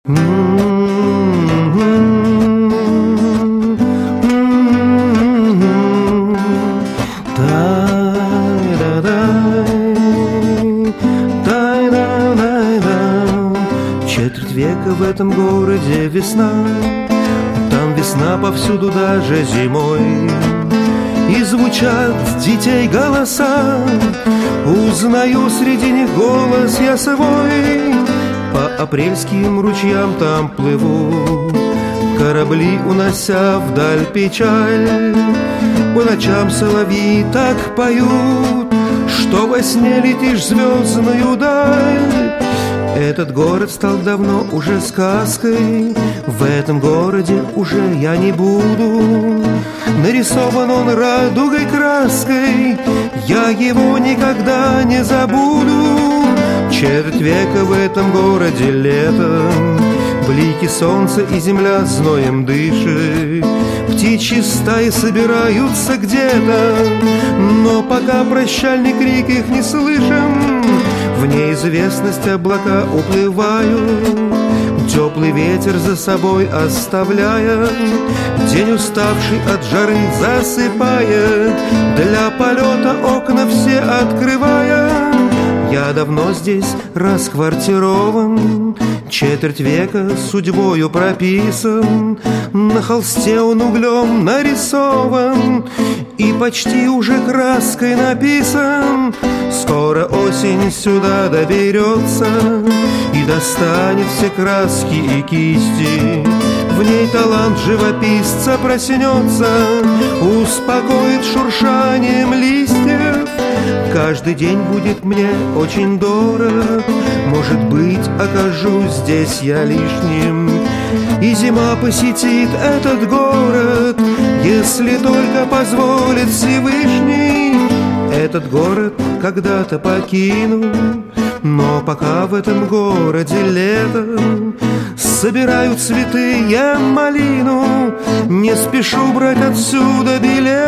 Четверть века в этом городе весна, там весна повсюду, даже зимой. И звучат детей голоса, узнаю среди них голос я свой. По апрельским ручьям там плывут корабли, унося вдаль печаль. По ночам соловьи так поют, что во сне летишь в звездную даль. Этот город стал давно уже сказкой, в этом городе уже я не буду. Нарисован он радугой краской, я его никогда не забуду. Четверть века в этом городе летом, блики солнца и земля зноем дышит. Птичьи стаи собираются где-то, но пока прощальный крик их не слышим. В неизвестность облака уплывают, теплый ветер за собой оставляя. День уставший от жары засыпает, для полета окна все открывая. Я давно здесь расквартирован, четверть века судьбою прописан. На холсте он углем нарисован и почти уже краской написан. Скоро осень сюда доберется и достанет все краски и кисти. В ней талант живописца проснется, успокоит шуршанием листьев. Каждый день будет мне очень дорог, может быть, окажусь здесь я лишним. И зима посетит этот город, если только позволит Всевышний. Этот город когда-то покину, но пока в этом городе лето. Собираю цветы я малину, не спешу брать отсюда билет.